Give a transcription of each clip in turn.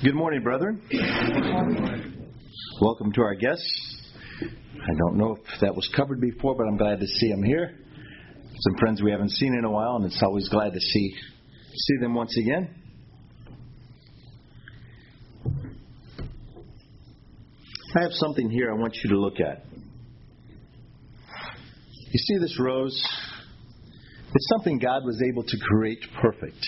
Good morning, brethren. Welcome to our guests. I don't know if that was covered before, but I'm glad to see them here. Some friends we haven't seen in a while, and it's always glad to see them once again. I have something here I want you to look at. You see this rose? It's something God was able to create perfect.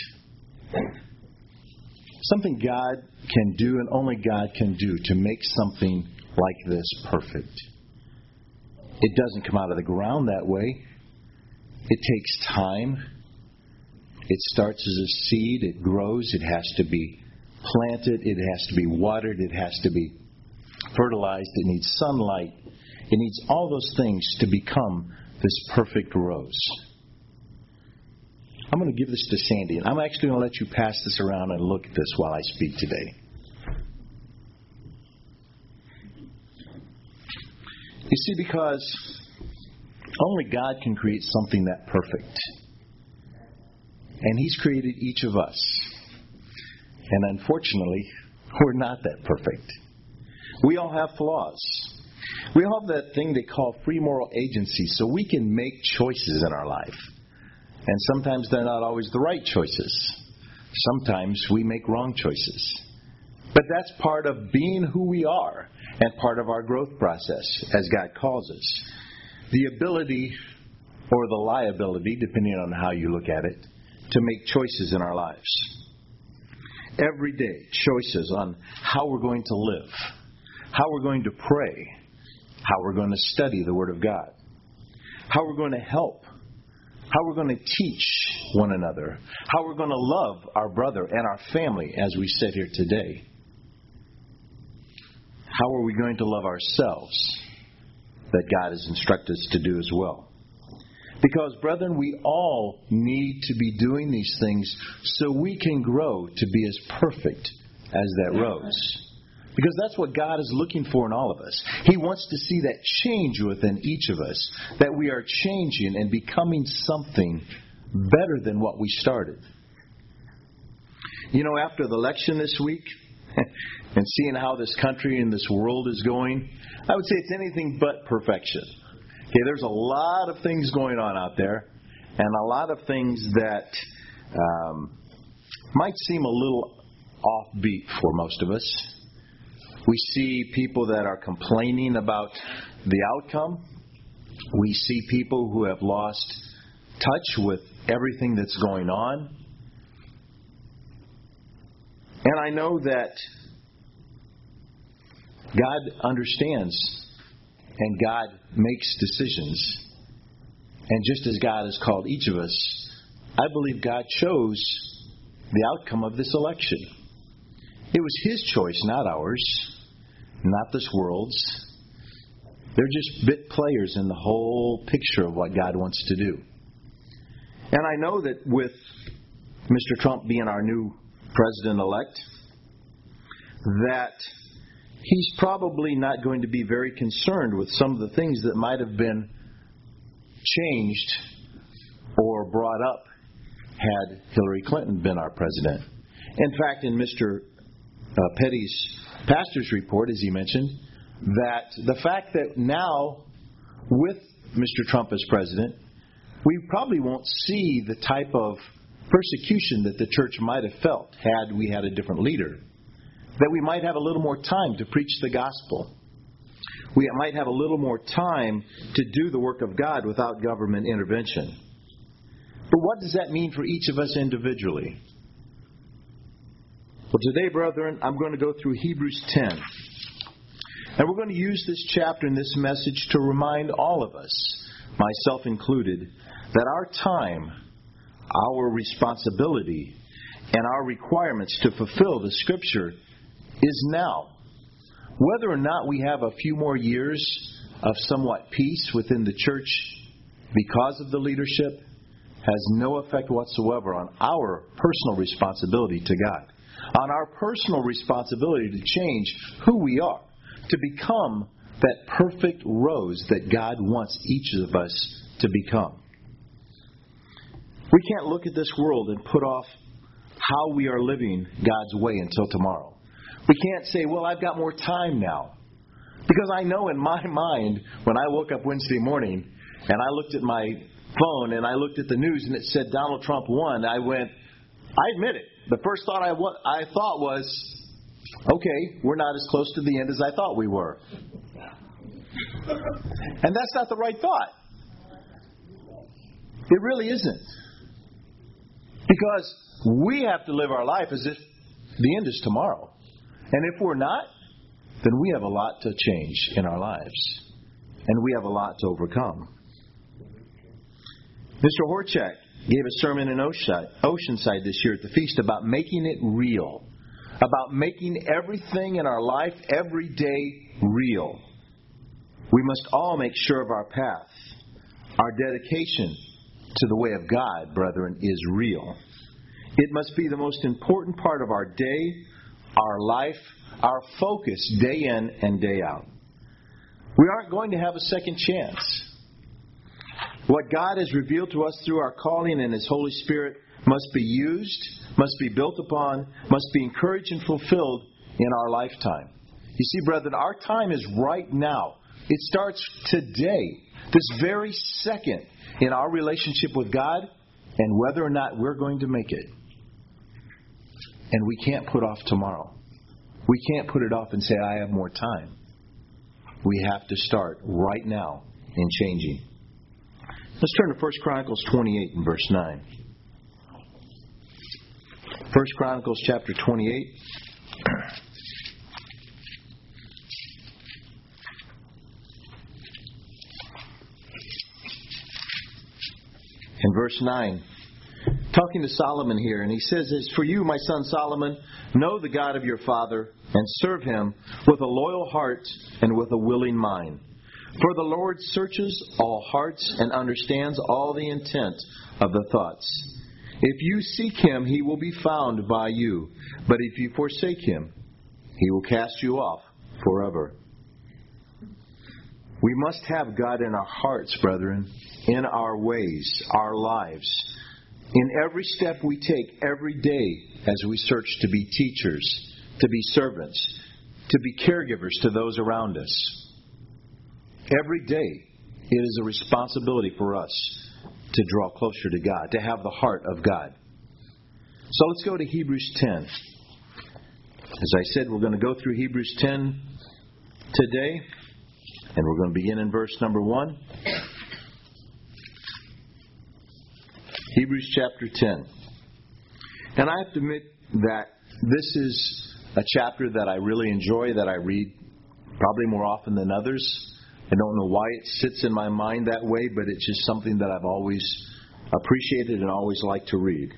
Something God can do and only God can do to make something like this perfect. It doesn't come out of the ground that way. It takes time. It starts as a seed. It grows. It has to be planted. It has to be watered. It has to be fertilized. It needs sunlight. It needs all those things to become this perfect rose. I'm going to give this to Sandy, and I'm actually going to let you pass this around and look at this while I speak today. You see, because only God can create something that perfect. And He's created each of us. And unfortunately, we're not that perfect. We all have flaws. We all have that thing they call free moral agency, so we can make choices in our life. And sometimes they're not always the right choices. Sometimes we make wrong choices. But that's part of being who we are and part of our growth process, as God calls us. The ability or the liability, depending on how you look at it, to make choices in our lives. Every day, choices on how we're going to live, how we're going to pray, how we're going to study the Word of God, how we're going to help, how we're going to teach one another, how we're going to love our brother and our family as we sit here today. How are we going to love ourselves that God has instructed us to do as well? Because, brethren, we all need to be doing these things so we can grow to be as perfect as that rose. Because that's what God is looking for in all of us. He wants to see that change within each of us, that we are changing and becoming something better than what we started. You know, after the election this week, and seeing how this country and this world is going, I would say it's anything but perfection. Okay, there's a lot of things going on out there, and a lot of things that might seem a little offbeat for most of us. We see people that are complaining about the outcome. We see people who have lost touch with everything that's going on. And I know that God understands and God makes decisions. And just as God has called each of us, I believe God chose the outcome of this election. It was His choice, not ours, not this world's. They're just bit players in the whole picture of what God wants to do. And I know that with Mr. Trump being our new president-elect, that he's probably not going to be very concerned with some of the things that might have been changed or brought up had Hillary Clinton been our president. In fact, in Mr. Petty's pastor's report, as he mentioned, that the fact that now, with Mr. Trump as president, we probably won't see the type of persecution that the church might have felt had we had a different leader. That we might have a little more time to preach the gospel. We might have a little more time to do the work of God without government intervention. But what does that mean for each of us individually? Well, today, brethren, I'm going to go through Hebrews 10. And we're going to use this chapter and this message to remind all of us, myself included, that our time, our responsibility, and our requirements to fulfill the Scripture is now. Whether or not we have a few more years of somewhat peace within the church because of the leadership has no effect whatsoever on our personal responsibility to God. On our personal responsibility to change who we are, to become that perfect rose that God wants each of us to become. We can't look at this world and put off how we are living God's way until tomorrow. We can't say, well, I've got more time now. Because I know in my mind, when I woke up Wednesday morning and I looked at my phone and I looked at the news and it said Donald Trump won, I admit it. The first thought I thought was, okay, we're not as close to the end as I thought we were. And that's not the right thought. It really isn't. Because we have to live our life as if the end is tomorrow. And if we're not, then we have a lot to change in our lives. And we have a lot to overcome. Mr. Horchak gave a sermon in Oceanside this year at the feast about making it real. About making everything in our life every day real. We must all make sure of our path. Our dedication to the way of God, brethren, is real. It must be the most important part of our day, our life, our focus day in and day out. We aren't going to have a second chance. What God has revealed to us through our calling and His Holy Spirit must be used, must be built upon, must be encouraged and fulfilled in our lifetime. You see, brethren, our time is right now. It starts today, this very second, in our relationship with God and whether or not we're going to make it. And we can't put off tomorrow. We can't put it off and say, I have more time. We have to start right now in changing. Let's turn to 1 Chronicles 28 and verse 9. 1 Chronicles chapter 28. In verse 9, talking to Solomon here, and he says, as for you, my son Solomon, know the God of your father, and serve Him with a loyal heart and with a willing mind. For the Lord searches all hearts and understands all the intent of the thoughts. If you seek Him, He will be found by you. But if you forsake Him, He will cast you off forever. We must have God in our hearts, brethren, in our ways, our lives, in every step we take every day as we search to be teachers, to be servants, to be caregivers to those around us. Every day it is a responsibility for us to draw closer to God, to have the heart of God. So let's go to Hebrews 10. As I said, we're going to go through Hebrews 10 today, and we're going to begin in verse number 1. Hebrews chapter 10. And I have to admit that this is a chapter that I really enjoy, that I read probably more often than others. I don't know why it sits in my mind that way, but it's just something that I've always appreciated and always liked to read.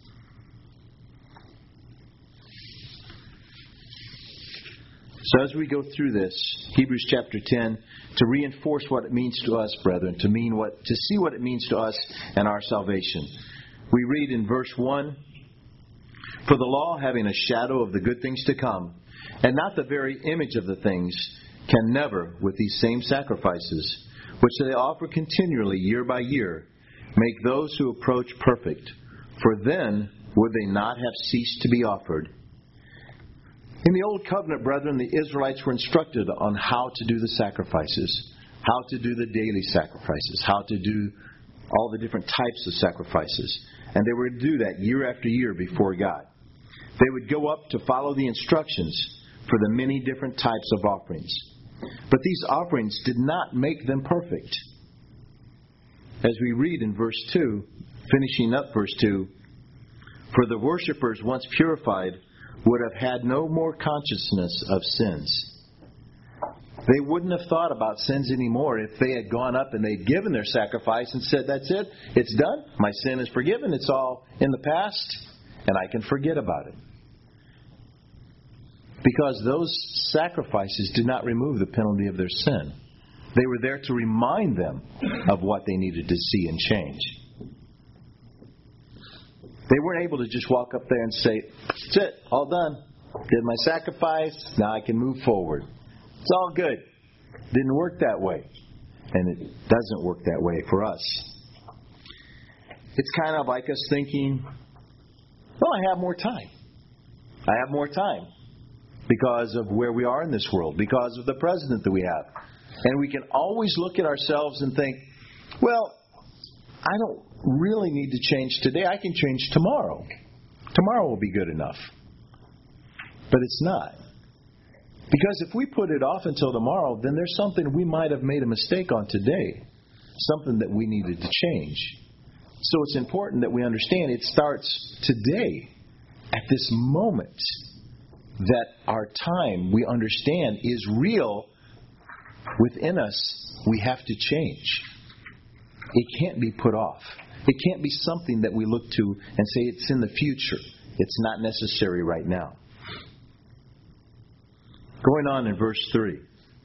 So as we go through this, Hebrews chapter 10, to reinforce what it means to us, brethren, to see what it means to us and our salvation. We read in verse 1, for the law, having a shadow of the good things to come, and not the very image of the things, can never, with these same sacrifices, which they offer continually year by year, make those who approach perfect. For then would they not have ceased to be offered. In the Old Covenant, brethren, the Israelites were instructed on how to do the sacrifices, how to do the daily sacrifices, how to do all the different types of sacrifices. And they were to do that year after year before God. They would go up to follow the instructions for the many different types of offerings. But these offerings did not make them perfect. As we read in verse 2, finishing up verse 2, for the worshippers once purified would have had no more consciousness of sins. They wouldn't have thought about sins anymore if they had gone up and they'd given their sacrifice and said, that's it, it's done, my sin is forgiven, it's all in the past, and I can forget about it. Because those sacrifices did not remove the penalty of their sin. They were there to remind them of what they needed to see and change. They weren't able to just walk up there and say, that's it, all done. Did my sacrifice, now I can move forward. It's all good. Didn't work that way. And it doesn't work that way for us. It's kind of like us thinking, well, I have more time. I have more time. because of where we are in this world, because of the president that we have. And we can always look at ourselves and think, well, I don't really need to change today. I can change tomorrow. Tomorrow will be good enough. But it's not. Because if we put it off until tomorrow, then there's something we might have made a mistake on today. Something that we needed to change. So it's important that we understand it starts today, at this moment, that our time, we understand, is real within us. We have to change. It can't be put off. It can't be something that we look to and say it's in the future. It's not necessary right now. Going on in verse 3.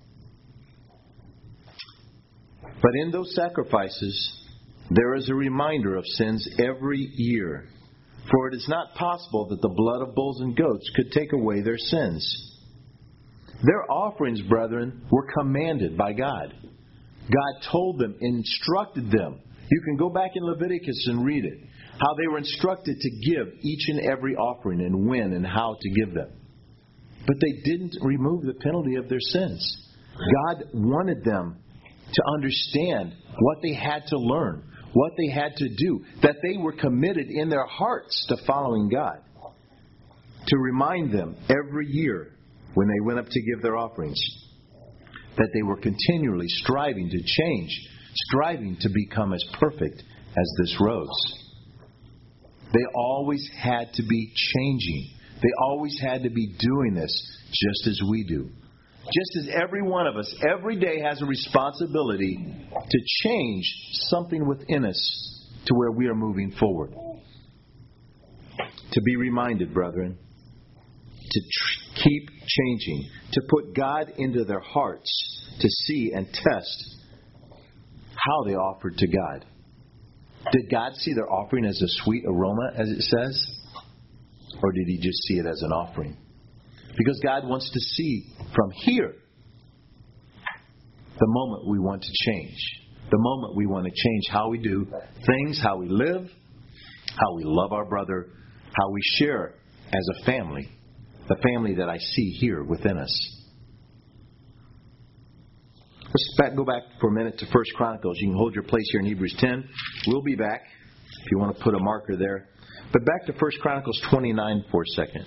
But in those sacrifices, there is a reminder of sins every year. For it is not possible that the blood of bulls and goats could take away their sins. Their offerings, brethren, were commanded by God. God told them, instructed them. You can go back in Leviticus and read it. How they were instructed to give each and every offering and when and how to give them. But they didn't remove the penalty of their sins. God wanted them to understand what they had to learn, what they had to do, that they were committed in their hearts to following God. To remind them every year when they went up to give their offerings that they were continually striving to change, striving to become as perfect as this rose. They always had to be changing. They always had to be doing this just as we do. Just as every one of us every day has a responsibility to change something within us to where we are moving forward. To be reminded, brethren, to keep changing, to put God into their hearts, to see and test how they offered to God. Did God see their offering as a sweet aroma, as it says? Or did He just see it as an offering? Because God wants to see from here the moment we want to change. The moment we want to change how we do things, how we live, how we love our brother, how we share as a family. The family that I see here within us. Let's go back for a minute to 1 Chronicles. You can hold your place here in Hebrews 10. We'll be back if you want to put a marker there. But back to 1 Chronicles 29 for a second.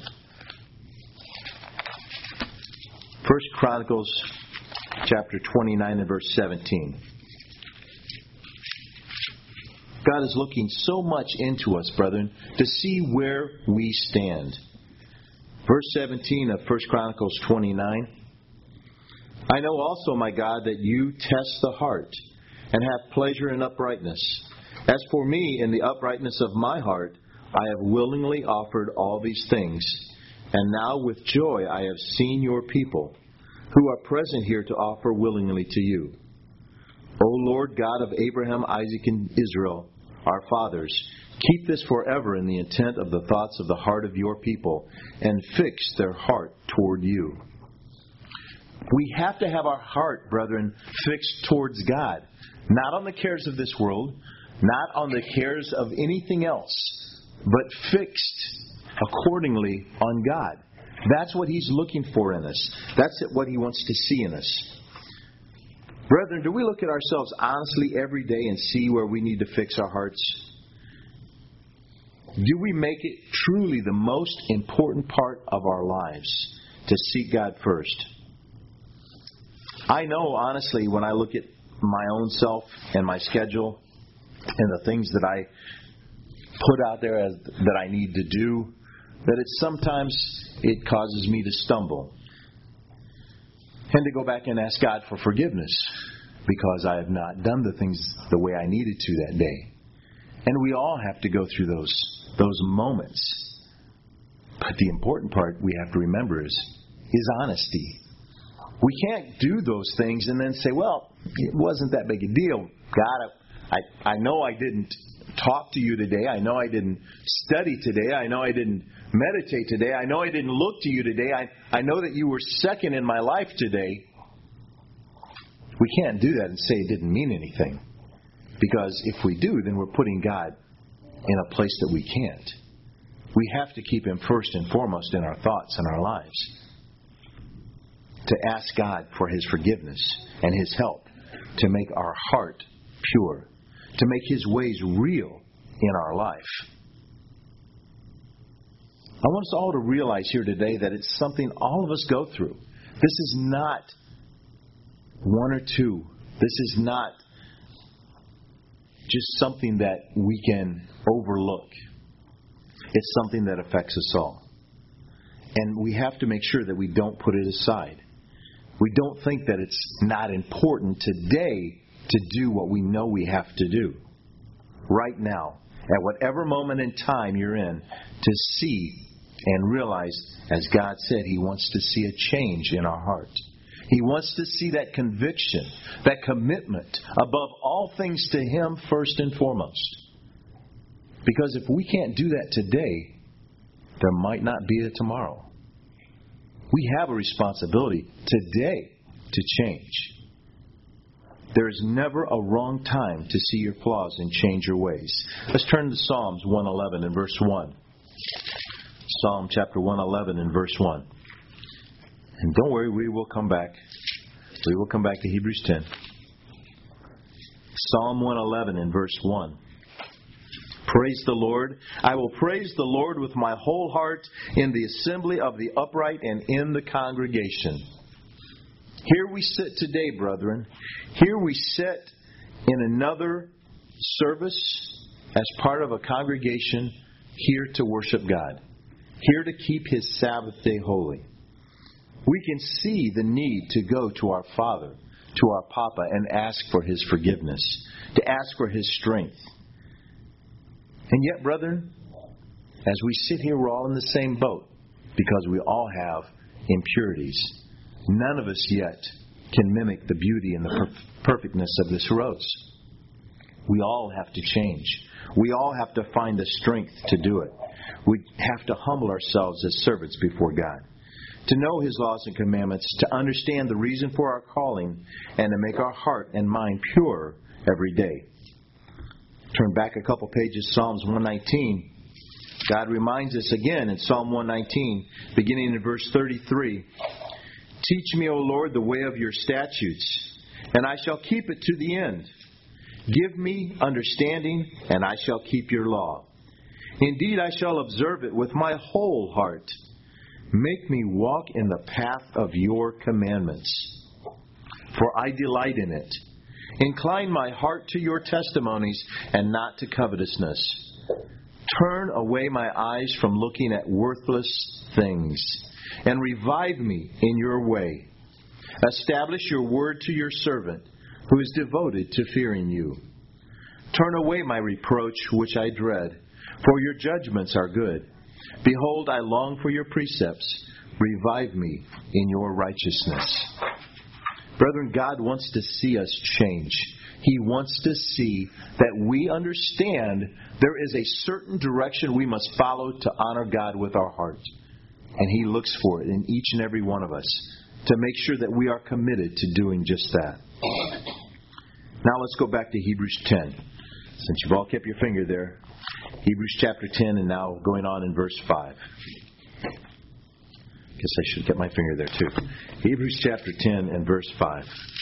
1 Chronicles chapter 29 and verse 17. God is looking so much into us, brethren, to see where we stand. Verse 17 of 1 Chronicles 29. I know also, my God, that you test the heart and have pleasure in uprightness. As for me, in the uprightness of my heart, I have willingly offered all these things. And now with joy I have seen your people, who are present here to offer willingly to you. O Lord God of Abraham, Isaac, and Israel, our fathers, keep this forever in the intent of the thoughts of the heart of your people, and fix their heart toward you. We have to have our heart, brethren, fixed towards God. Not on the cares of this world, not on the cares of anything else, but fixed accordingly on God. That's what He's looking for in us. That's what He wants to see in us. Brethren, do we look at ourselves honestly every day and see where we need to fix our hearts? Do we make it truly the most important part of our lives to seek God first? I know, honestly, when I look at my own self and my schedule and the things that I put out there that I need to do, that sometimes it causes me to stumble. And to go back and ask God for forgiveness because I have not done the things the way I needed to that day. And we all have to go through those moments. But the important part we have to remember is honesty. We can't do those things and then say, well, it wasn't that big a deal. God, I know I didn't talk to you today. I know I didn't study today. I know I didn't meditate today. I know I didn't look to you today. I know that you were second in my life today. We can't do that and say it didn't mean anything. Because if we do, then we're putting God in a place that we can't. We have to keep Him first and foremost in our thoughts and our lives. to ask God for His forgiveness and His help to make our heart pure, to make His ways real in our life. I want us all to realize here today that it's something all of us go through. This is not one or two. This is not just something that we can overlook. It's something that affects us all. And we have to make sure that we don't put it aside. We don't think that it's not important today to do what we know we have to do. Right now, at whatever moment in time you're in, to see and realize, as God said, He wants to see a change in our heart. He wants to see that conviction, that commitment, above all things to Him first and foremost. Because if we can't do that today, there might not be a tomorrow. We have a responsibility today to change. There is never a wrong time to see your flaws and change your ways. Let's turn to Psalms 111 and verse 1. Psalm chapter 111 and verse 1. And don't worry, we will come back. We will come back to Hebrews 10. Psalm 111 and verse 1. Praise the Lord. I will praise the Lord with my whole heart in the assembly of the upright and in the congregation. Here we sit today, brethren. Here we sit in another service as part of a congregation here to worship God, here to keep His Sabbath day holy. We can see the need to go to our Father, to our Papa, and ask for His forgiveness, to ask for His strength. And yet, brethren, as we sit here, we're all in the same boat because we all have impurities. None of us yet can mimic the beauty and the perfectness of this rose. We all have to change. We all have to find the strength to do it. We have to humble ourselves as servants before God, to know His laws and commandments, to understand the reason for our calling, and to make our heart and mind pure every day. Turn back a couple pages, Psalms 119. God reminds us again in Psalm 119, beginning in verse 33. Teach me, O Lord, the way of your statutes, and I shall keep it to the end. Give me understanding, and I shall keep your law. Indeed, I shall observe it with my whole heart. Make me walk in the path of your commandments, for I delight in it. Incline my heart to your testimonies and not to covetousness. Turn away my eyes from looking at worthless things, and revive me in your way. Establish your word to your servant, who is devoted to fearing you. Turn away my reproach, which I dread, for your judgments are good. Behold, I long for your precepts. Revive me in your righteousness. Brethren, God wants to see us change. He wants to see that we understand there is a certain direction we must follow to honor God with our heart. And He looks for it in each and every one of us to make sure that we are committed to doing just that. Now let's go back to Hebrews 10. Since you've all kept your finger there. Hebrews chapter 10 and now going on in verse 5. Guess I should get my finger there too. Hebrews chapter 10 and verse 5.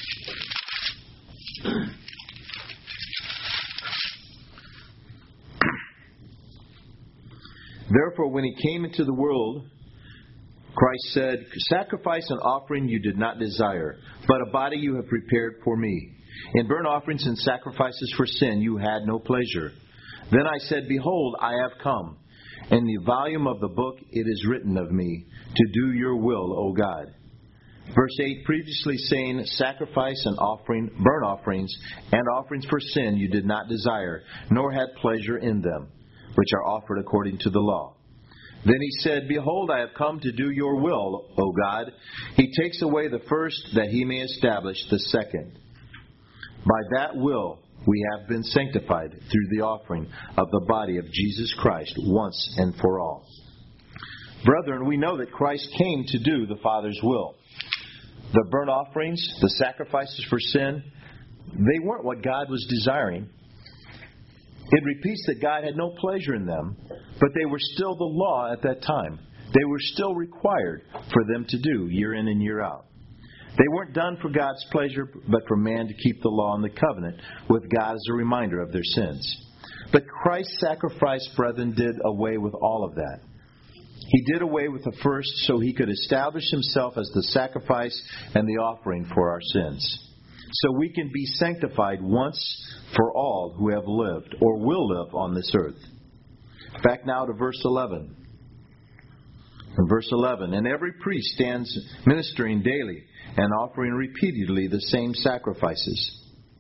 Therefore, when He came into the world, Christ said, Sacrifice and offering you did not desire, but a body you have prepared for me. In burnt offerings and sacrifices for sin you had no pleasure. Then I said, Behold, I have come. In the volume of the book it is written of me, to do your will, O God. Verse 8, previously saying, Sacrifice and offering, burnt offerings, and offerings for sin you did not desire, nor had pleasure in them, which are offered according to the law. Then He said, Behold, I have come to do your will, O God. He takes away the first, that He may establish the second. By that will we have been sanctified through the offering of the body of Jesus Christ once and for all. Brethren, we know that Christ came to do the Father's will. The burnt offerings, the sacrifices for sin, they weren't what God was desiring. It repeats that God had no pleasure in them, but they were still the law at that time. They were still required for them to do year in and year out. They weren't done for God's pleasure, but for man to keep the law and the covenant with God as a reminder of their sins. But Christ's sacrifice, brethren, did away with all of that. He did away with the first so he could establish himself as the sacrifice and the offering for our sins. So we can be sanctified once for all who have lived or will live on this earth. Back now to verse 11. In verse 11, and every priest stands ministering daily and offering repeatedly the same sacrifices,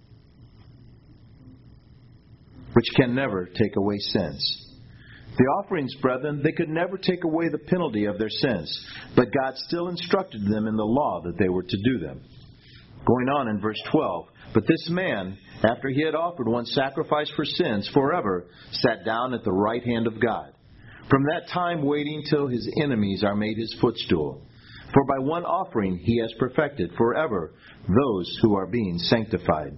which can never take away sins. The offerings, brethren, they could never take away the penalty of their sins, but God still instructed them in the law that they were to do them. Going on in verse 12, but this man, after he had offered one sacrifice for sins forever, sat down at the right hand of God. From that time waiting till his enemies are made his footstool. For by one offering he has perfected forever those who are being sanctified.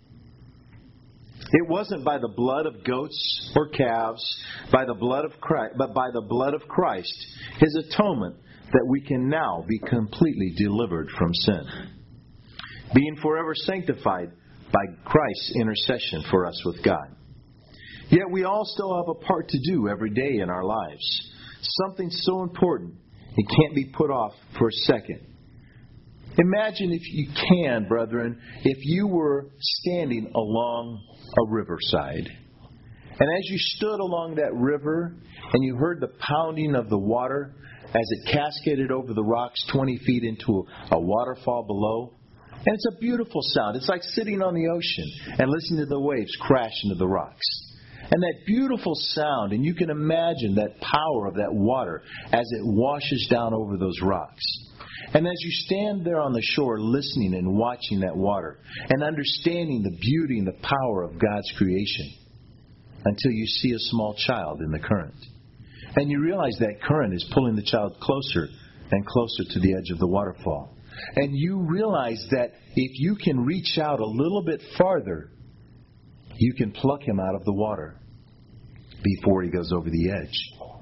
It wasn't by the blood of goats or calves, by the blood of Christ, but by the blood of Christ, his atonement, that we can now be completely delivered from sin, being forever sanctified by Christ's intercession for us with God. Yet we all still have a part to do every day in our lives. Something so important, it can't be put off for a second. Imagine, if you can, brethren, if you were standing along a riverside. And as you stood along that river and you heard the pounding of the water as it cascaded over the rocks 20 feet into a waterfall below. And it's a beautiful sound. It's like sitting on the ocean and listening to the waves crash into the rocks. And that beautiful sound, and you can imagine that power of that water as it washes down over those rocks. And as you stand there on the shore listening and watching that water and understanding the beauty and the power of God's creation, until you see a small child in the current. And you realize that current is pulling the child closer and closer to the edge of the waterfall. And you realize that if you can reach out a little bit farther, you can pluck him out of the water before he goes over the edge.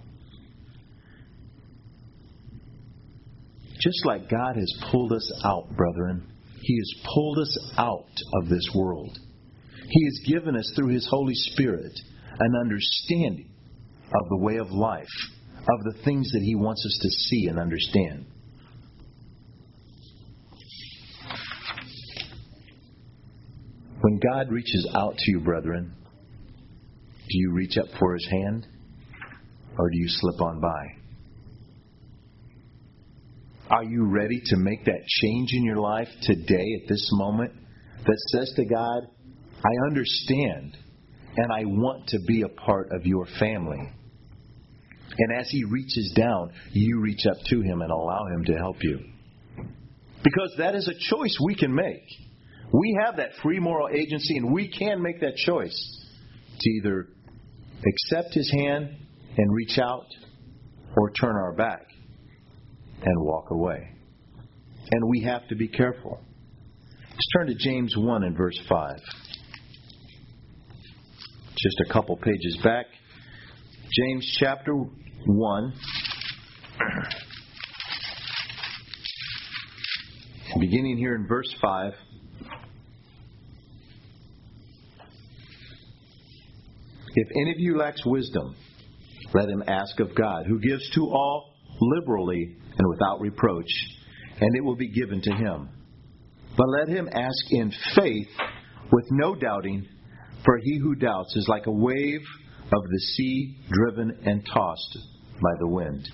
Just like God has pulled us out, brethren, He has pulled us out of this world. He has given us, through His Holy Spirit, an understanding of the way of life, of the things that He wants us to see and understand. When God reaches out to you, brethren, do you reach up for His hand, or do you slip on by? Are you ready to make that change in your life today, at this moment, that says to God, I understand, and I want to be a part of your family? And as He reaches down, you reach up to Him and allow Him to help you. Because that is a choice we can make. We have that free moral agency, and we can make that choice to either accept His hand and reach out, or turn our back and walk away. And we have to be careful. Let's turn to James 1 and verse 5. Just a couple pages back. James chapter 1. Beginning here in verse 5. If any of you lacks wisdom, let him ask of God, who gives to all liberally and without reproach, and it will be given to him. But let him ask in faith with no doubting, for he who doubts is like a wave of the sea driven and tossed by the wind.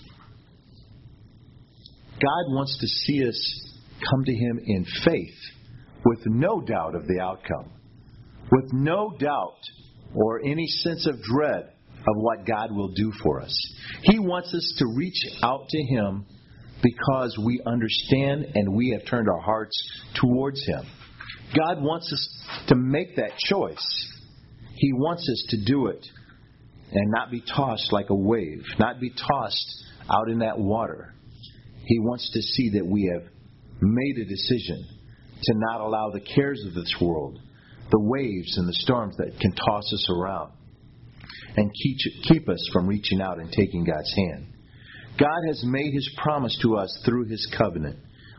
God wants to see us come to Him in faith with no doubt of the outcome, with no doubt or any sense of dread of what God will do for us. He wants us to reach out to Him because we understand and we have turned our hearts towards Him. God wants us to make that choice. He wants us to do it and not be tossed like a wave, not be tossed out in that water. He wants to see that we have made a decision to not allow the cares of this world, the waves and the storms that can toss us around, and keep us from reaching out and taking God's hand. God has made His promise to us through His covenant,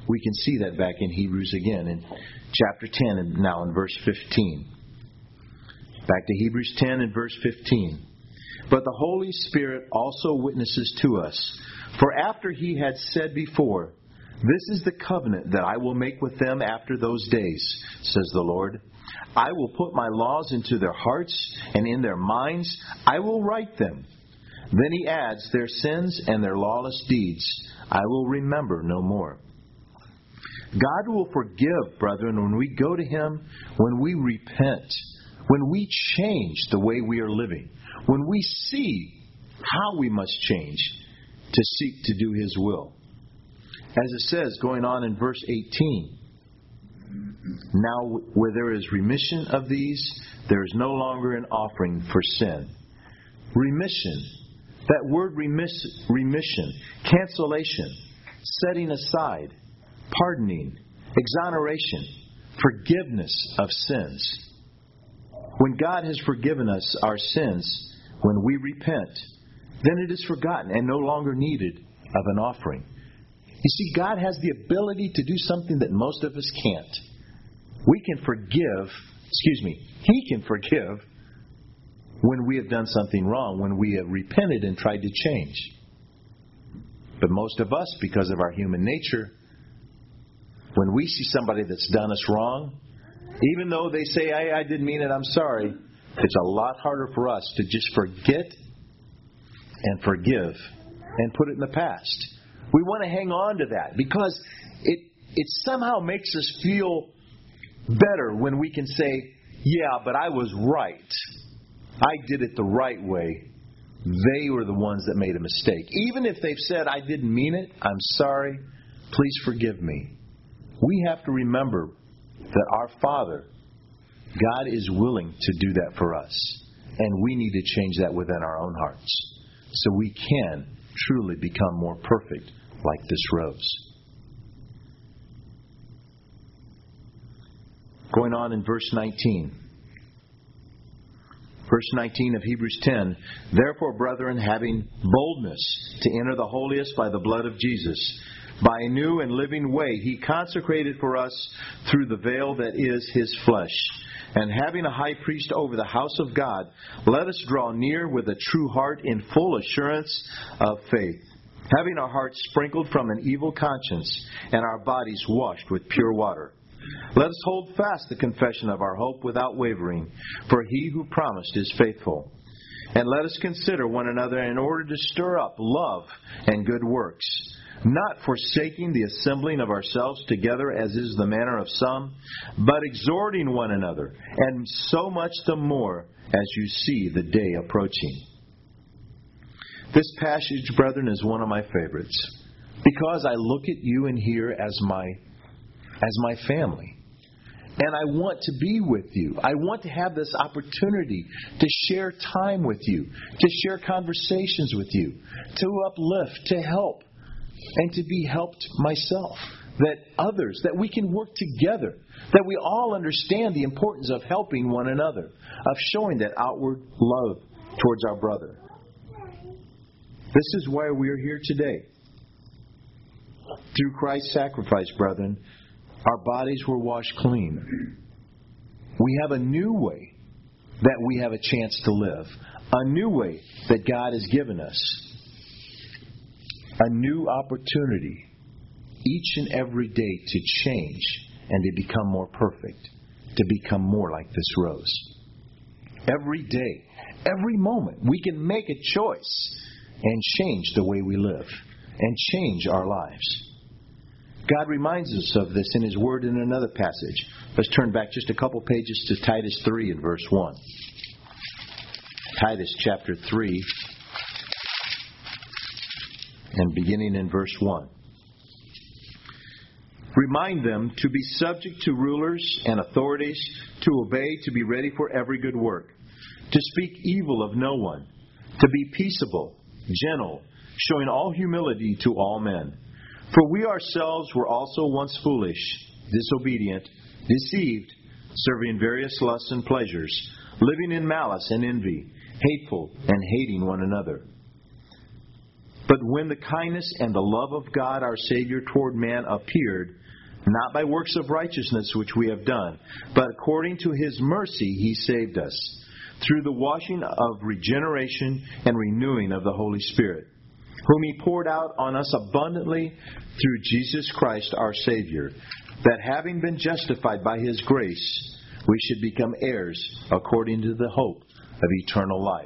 We can see that back in Hebrews again in chapter 10 and now in verse 15. Back to Hebrews 10 and verse 15. But the Holy Spirit also witnesses to us. For after he had said before, "This is the covenant that I will make with them after those days, says the Lord. I will put my laws into their hearts, and in their minds I will write them." Then he adds, "Their sins and their lawless deeds I will remember no more." God will forgive, brethren, when we go to Him, when we repent, when we change the way we are living, when we see how we must change to seek to do His will. As it says, going on in verse 18, "Now where there is remission of these, there is no longer an offering for sin." Remission. That word remission, cancellation, setting aside, pardoning, exoneration, forgiveness of sins. When God has forgiven us our sins, when we repent, then it is forgotten and no longer needed of an offering. You see, God has the ability to do something that most of us can't. He can forgive when we have done something wrong, when we have repented and tried to change. But most of us, because of our human nature, when we see somebody that's done us wrong, even though they say, I didn't mean it, I'm sorry, it's a lot harder for us to just forget and forgive and put it in the past. We want to hang on to that because it somehow makes us feel better when we can say, yeah, but I was right. I did it the right way. They were the ones that made a mistake. Even if they've said, I didn't mean it, I'm sorry, please forgive me. We have to remember that our Father, God, is willing to do that for us. And we need to change that within our own hearts so we can truly become more perfect like this rose. Going on in verse 19. Verse 19 of Hebrews 10, "Therefore, brethren, having boldness to enter the holiest by the blood of Jesus, by a new and living way He consecrated for us through the veil that is His flesh. And having a high priest over the house of God, let us draw near with a true heart in full assurance of faith, having our hearts sprinkled from an evil conscience and our bodies washed with pure water. Let us hold fast the confession of our hope without wavering, for He who promised is faithful. And let us consider one another in order to stir up love and good works, not forsaking the assembling of ourselves together as is the manner of some, but exhorting one another, and so much the more as you see the day approaching." This passage, brethren, is one of my favorites because I look at you and here as my family. And I want to be with you. I want to have this opportunity to share time with you, to share conversations with you, to uplift, to help, and to be helped myself. That we can work together, that we all understand the importance of helping one another, of showing that outward love towards our brother. This is why we are here today. Through Christ's sacrifice, brethren, our bodies were washed clean. We have a new way that we have a chance to live. A new way that God has given us. A new opportunity each and every day to change and to become more perfect. To become more like this rose. Every day, every moment, we can make a choice and change the way we live. And change our lives. God reminds us of this in His Word in another passage. Let's turn back just a couple pages to Titus 3 and verse 1. Titus chapter 3 and beginning in verse 1. "Remind them to be subject to rulers and authorities, to obey, to be ready for every good work, to speak evil of no one, to be peaceable, gentle, showing all humility to all men. For we ourselves were also once foolish, disobedient, deceived, serving various lusts and pleasures, living in malice and envy, hateful and hating one another. But when the kindness and the love of God our Savior toward man appeared, not by works of righteousness which we have done, but according to His mercy He saved us, through the washing of regeneration and renewing of the Holy Spirit, whom He poured out on us abundantly through Jesus Christ our Savior, that having been justified by His grace, we should become heirs according to the hope of eternal life.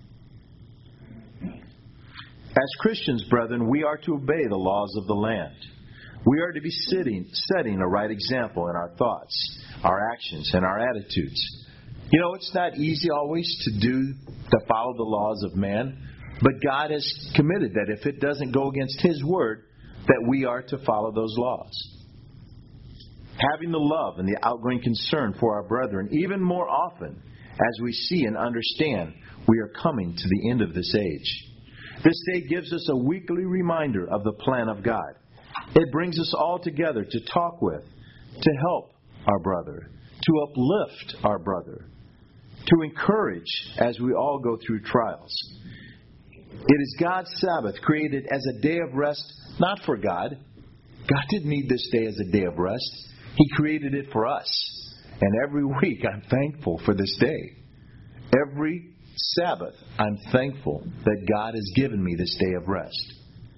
As Christians, brethren, we are to obey the laws of the land. We are to be setting a right example in our thoughts, our actions, and our attitudes. You know, it's not easy always to follow the laws of man, but God has committed that if it doesn't go against His word, that we are to follow those laws. Having the love and the outgoing concern for our brethren, even more often as we see and understand we are coming to the end of this age. This day gives us a weekly reminder of the plan of God. It brings us all together to talk with, to help our brother, to uplift our brother, to encourage as we all go through trials. It is God's Sabbath, created as a day of rest, not for God. God didn't need this day as a day of rest. He created it for us. And every week I'm thankful for this day. Every Sabbath I'm thankful that God has given me this day of rest.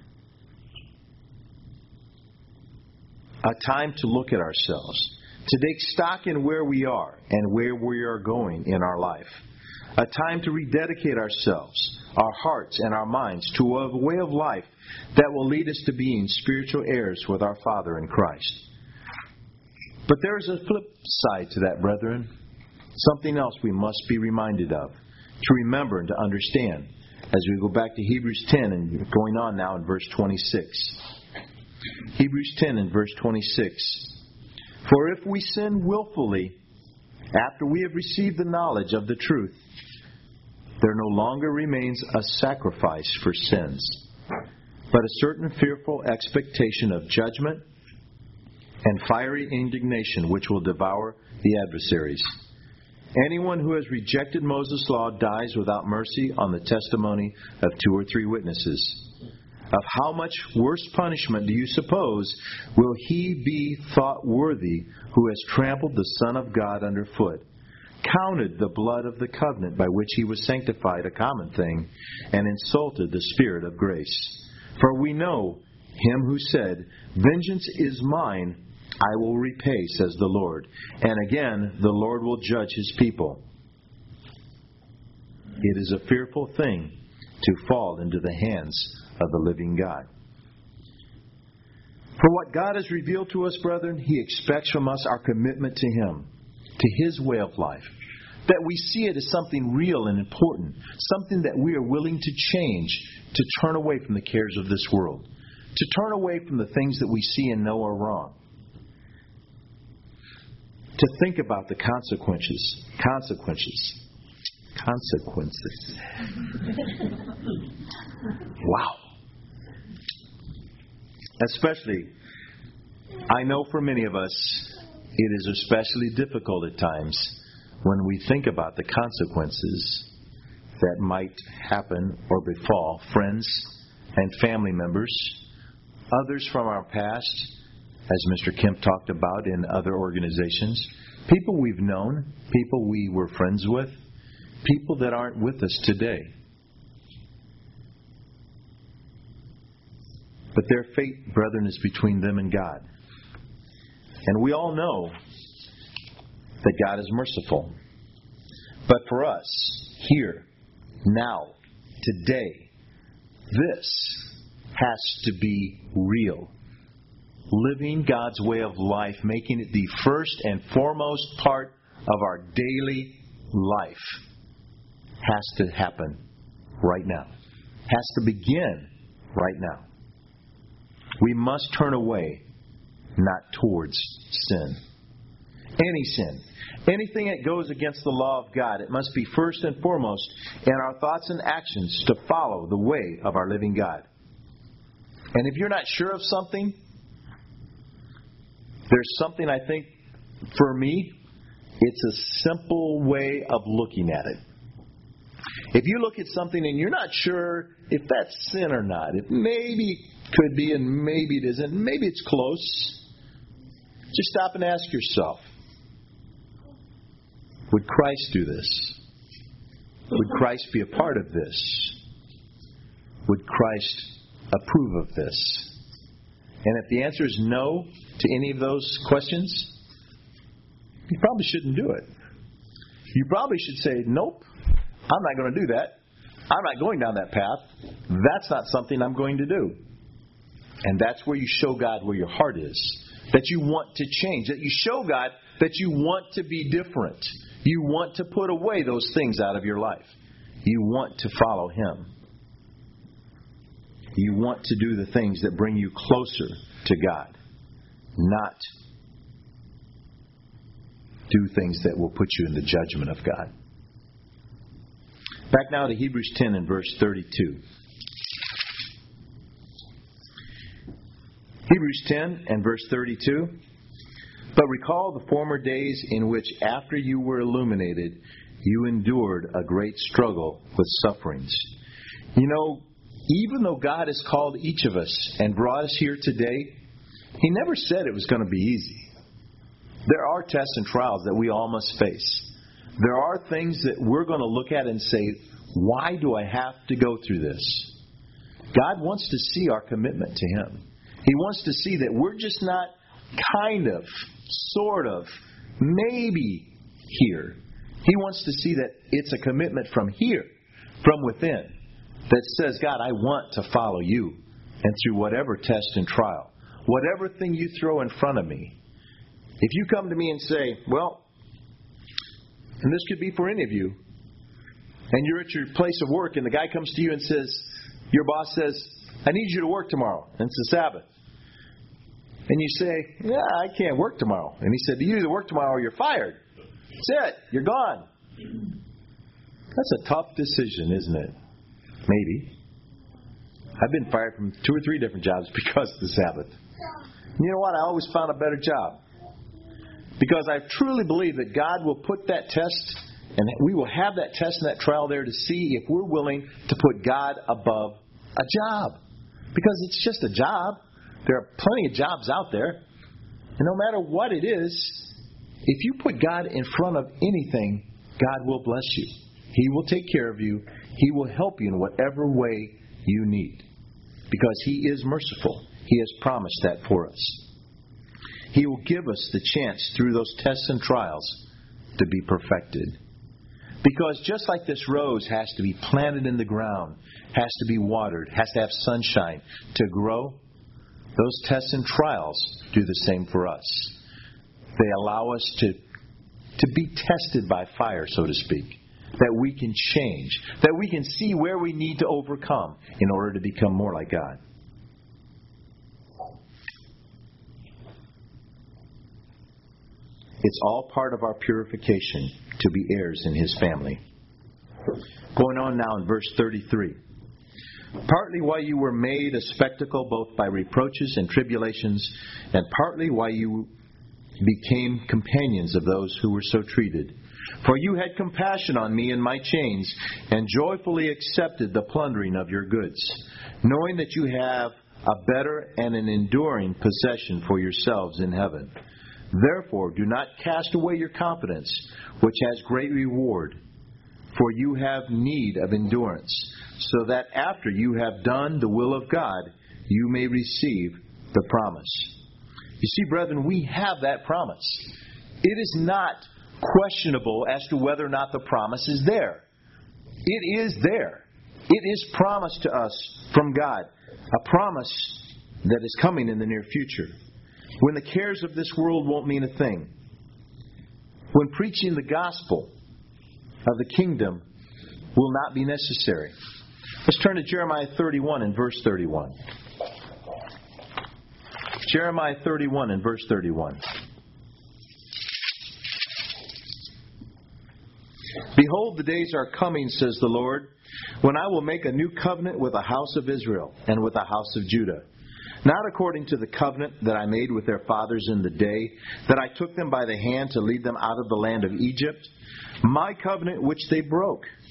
A time to look at ourselves, to take stock in where we are and where we are going in our life. A time to rededicate ourselves, our hearts and our minds to a way of life that will lead us to being spiritual heirs with our Father in Christ. But there is a flip side to that, brethren. Something else we must be reminded of, to remember and to understand, as we go back to Hebrews 10 and going on now in verse 26. Hebrews 10 and verse 26. For if we sin willfully, after we have received the knowledge of the truth, there no longer remains a sacrifice for sins, but a certain fearful expectation of judgment and fiery indignation which will devour the adversaries. Anyone who has rejected Moses' law dies without mercy on the testimony of 2 or 3 witnesses. Of how much worse punishment do you suppose will he be thought worthy who has trampled the Son of God underfoot, counted the blood of the covenant by which he was sanctified a common thing, and insulted the Spirit of grace? For we know him who said, Vengeance is mine, I will repay, says the Lord. And again, the Lord will judge His people. It is a fearful thing to fall into the hands of the living God. For what God has revealed to us, brethren, He expects from us our commitment to Him, to His way of life. That we see it as something real and important, something that we are willing to change, to turn away from the cares of this world, to turn away from the things that we see and know are wrong. To think about the consequences. Wow. Especially, I know for many of us, it is especially difficult at times when we think about the consequences that might happen or befall friends and family members, others from our past, as Mr. Kemp talked about in other organizations, people we've known, people we were friends with, people that aren't with us today. But their fate, brethren, is between them and God. And we all know that God is merciful. But for us, here, now, today, this has to be real. Living God's way of life, making it the first and foremost part of our daily life, has to happen right now. Has to begin right now. We must turn away, not towards sin. Any sin. Anything that goes against the law of God, it must be first and foremost in our thoughts and actions to follow the way of our living God. And if you're not sure of something, there's something I think, for me, it's a simple way of looking at it. If you look at something and you're not sure if that's sin or not, it maybe could be and maybe it isn't, maybe it's close, just stop and ask yourself, would Christ do this? Would Christ be a part of this? Would Christ approve of this? And if the answer is no to any of those questions, you probably shouldn't do it. You probably should say, nope, I'm not going to do that. I'm not going down that path. That's not something I'm going to do. And that's where you show God where your heart is. That you want to change. That you show God that you want to be different. You want to put away those things out of your life. You want to follow Him. You want to do the things that bring you closer to God. Not do things that will put you in the judgment of God. Back now to Hebrews 10 and verse 32. Hebrews 10 and verse 32. But recall the former days in which, after you were illuminated, you endured a great struggle with sufferings. You know, even though God has called each of us and brought us here today, He never said it was going to be easy. There are tests and trials that we all must face. There are things that we're going to look at and say, why do I have to go through this? God wants to see our commitment to Him. He wants to see that we're just not kind of, sort of, maybe here. He wants to see that it's a commitment from here, from within, that says, God, I want to follow you. And through whatever test and trial, whatever thing you throw in front of me, if you come to me and say, well, and this could be for any of you, and you're at your place of work and the guy comes to you and says, your boss says, I need you to work tomorrow, and it's the Sabbath. And you say, yeah, I can't work tomorrow. And he said, you either work tomorrow or you're fired. That's it. You're gone. That's a tough decision, isn't it? Maybe. I've been fired from 2 or 3 different jobs because of the Sabbath. And you know what? I always found a better job. Because I truly believe that God will put that test, and we will have that test and that trial there to see if we're willing to put God above a job. Because it's just a job. There are plenty of jobs out there. And no matter what it is, if you put God in front of anything, God will bless you. He will take care of you. He will help you in whatever way you need. Because He is merciful. He has promised that for us. He will give us the chance through those tests and trials to be perfected. Because just like this rose has to be planted in the ground, has to be watered, has to have sunshine to grow, those tests and trials do the same for us. They allow us to be tested by fire, so to speak. That we can change. That we can see where we need to overcome in order to become more like God. It's all part of our purification to be heirs in His family. Going on now in verse 33. Partly why you were made a spectacle both by reproaches and tribulations, and partly why you became companions of those who were so treated. For you had compassion on me in my chains, and joyfully accepted the plundering of your goods, knowing that you have a better and an enduring possession for yourselves in heaven. Therefore, do not cast away your confidence, which has great reward. For you have need of endurance, so that after you have done the will of God, you may receive the promise. You see, brethren, we have that promise. It is not questionable as to whether or not the promise is there. It is there. It is promised to us from God. A promise that is coming in the near future. When the cares of this world won't mean a thing. When preaching the gospel of the kingdom will not be necessary. Let's turn to Jeremiah 31 and verse 31. Jeremiah 31 and verse 31. Behold, the days are coming, says the Lord, when I will make a new covenant with the house of Israel and with the house of Judah. Not according to the covenant that I made with their fathers in the day that I took them by the hand to lead them out of the land of Egypt, my covenant which they broke.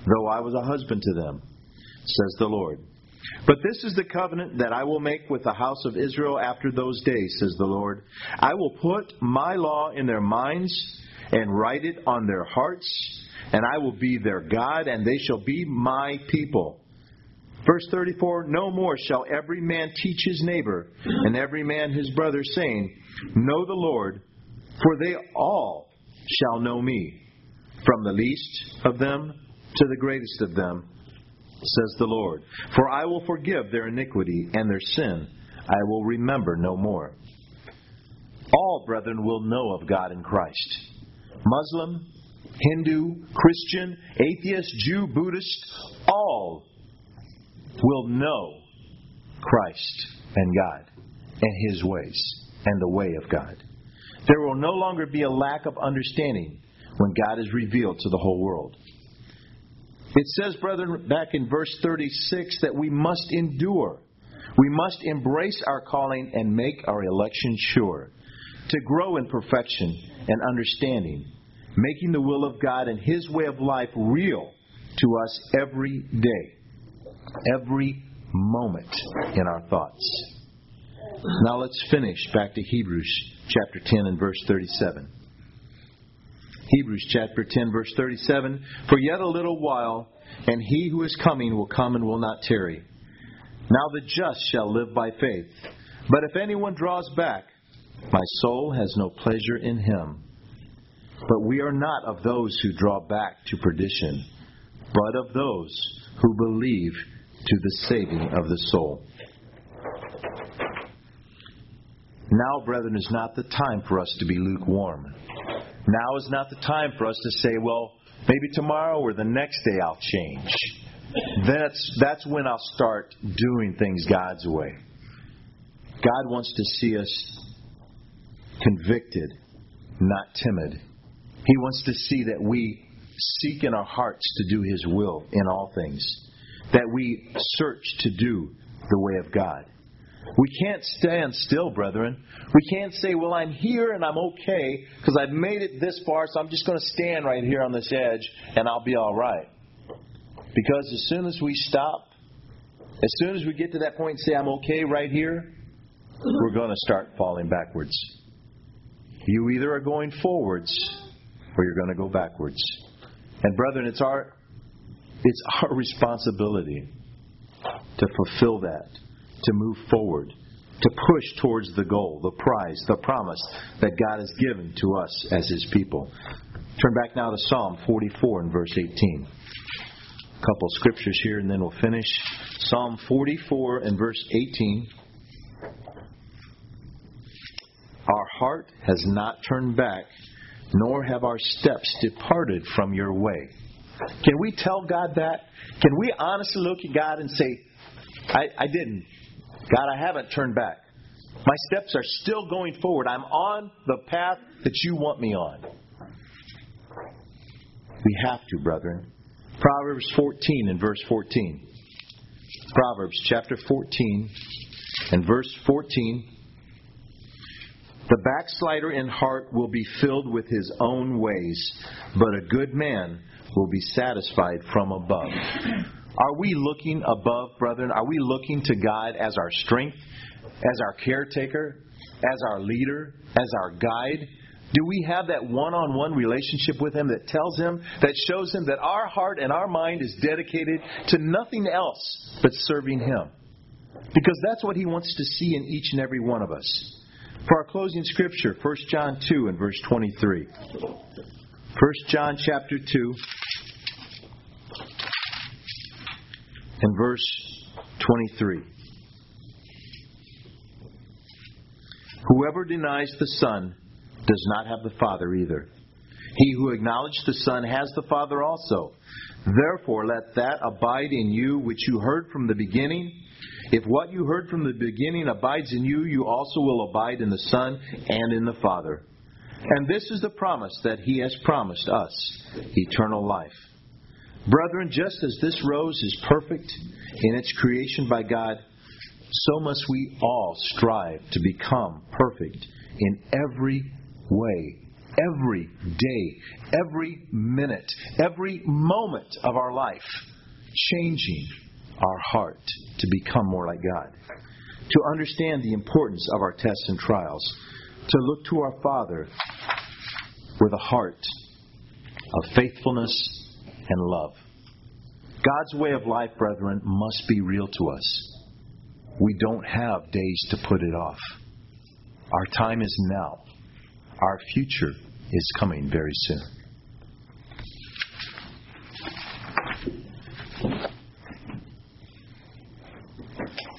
though I was a husband to them, says the Lord. But this is the covenant that I will make with the house of Israel after those days, says the Lord. I will put my law in their minds and write it on their hearts, and I will be their God, and they shall be my people. Verse 34, no more shall every man teach his neighbor, and every man his brother, saying, Know the Lord, for they all shall know me, from the least of them to the greatest of them, says the Lord. For I will forgive their iniquity, and their sin I will remember no more. All, brethren, will know of God in Christ. Muslim, Hindu, Christian, atheist, Jew, Buddhist, all will know Christ and God and His ways and the way of God. There will no longer be a lack of understanding when God is revealed to the whole world. It says, brethren, back in verse 36, that we must endure. We must embrace our calling and make our election sure, to grow in perfection and understanding, making the will of God and His way of life real to us every day, every moment in our thoughts. Now let's finish back to Hebrews chapter 10 and verse 37. Hebrews chapter 10 verse 37, For yet a little while, and He who is coming will come and will not tarry. Now the just shall live by faith. But if anyone draws back, my soul has no pleasure in him. But we are not of those who draw back to perdition, but of those who believe to the saving of the soul. Now, brethren, is not the time for us to be lukewarm. Now is not the time for us to say, well, maybe tomorrow or the next day I'll change. That's when I'll start doing things God's way. God wants to see us convicted, not timid. He wants to see that we seek in our hearts to do His will in all things. That we search to do the way of God. We can't stand still, brethren. We can't say, well, I'm here and I'm okay because I've made it this far, so I'm just going to stand right here on this edge and I'll be all right. Because as soon as we stop, as soon as we get to that point and say, I'm okay right here, we're going to start falling backwards. You either are going forwards or you're going to go backwards. And brethren, it's our responsibility to fulfill that, to move forward, to push towards the goal, the prize, the promise that God has given to us as His people. Turn back now to Psalm 44 and verse 18. A couple of scriptures here and then we'll finish. Psalm 44 and verse 18. Our heart has not turned back, nor have our steps departed from your way. Can we tell God that? Can we honestly look at God and say, I didn't. God, I haven't turned back. My steps are still going forward. I'm on the path that you want me on. We have to, brethren. Proverbs 14 and verse 14. Proverbs chapter 14 and verse 14. The backslider in heart will be filled with his own ways, but a good man will be satisfied from above. Are we looking above, brethren? Are we looking to God as our strength, as our caretaker, as our leader, as our guide? Do we have that one-on-one relationship with Him that tells Him, that shows Him that our heart and our mind is dedicated to nothing else but serving Him? Because that's what He wants to see in each and every one of us. For our closing scripture, 1 John 2 and verse 23. 1 John chapter 2 and verse 23. Whoever denies the Son does not have the Father either. He who acknowledges the Son has the Father also. Therefore, let that abide in you which you heard from the beginning. If what you heard from the beginning abides in you, you also will abide in the Son and in the Father. And this is the promise that He has promised us, eternal life. Brethren, just as this rose is perfect in its creation by God, so must we all strive to become perfect in every way every day, every minute, every moment of our life, changing our heart to become more like God. To understand the importance of our tests and trials. To look to our Father with a heart of faithfulness and love. God's way of life, brethren, must be real to us. We don't have days to put it off. Our time is now. Our future is coming very soon.